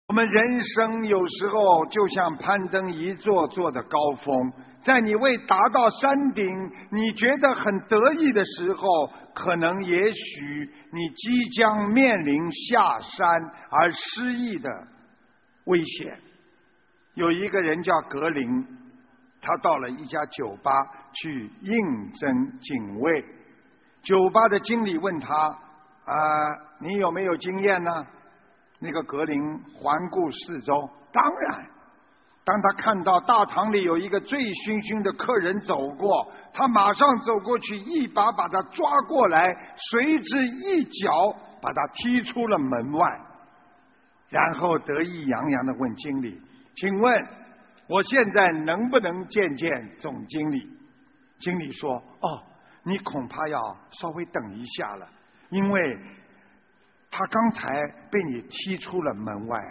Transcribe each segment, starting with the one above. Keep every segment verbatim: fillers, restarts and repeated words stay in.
我们人生有时候就像攀登一座座的高峰，在你未达到山顶，你觉得很得意的时候，可能也许你即将面临下山而失意的危险。有一个人叫格林，他到了一家酒吧去应征警卫。酒吧的经理问他：啊，你有没有经验呢？那个格林环顾四周，当然。当他看到大堂里有一个醉醺醺的客人走过，他马上走过去，一把把他抓过来，随之一脚把他踢出了门外。然后得意洋洋地问经理：请问我现在能不能见见总经理？经理说：哦，你恐怕要稍微等一下了，因为他刚才被你踢出了门外。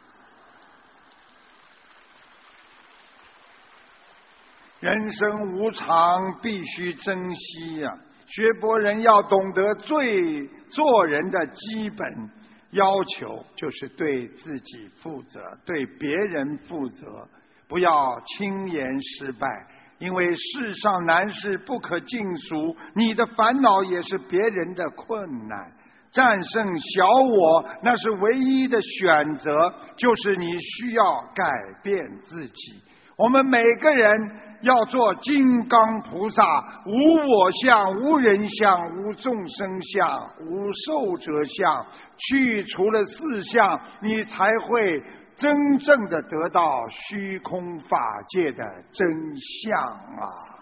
人生无常，必须珍惜呀、啊！学佛人要懂得最做人的基本要求，就是对自己负责，对别人负责，不要轻言失败。因为世上难事不可尽数，你的烦恼也是别人的困难。战胜小我，那是唯一的选择，就是你需要改变自己。我们每个人要做金刚菩萨，无我相，无人相，无众生相，无寿者相，去除了四相，你才会真正的得到虚空法界的真相啊！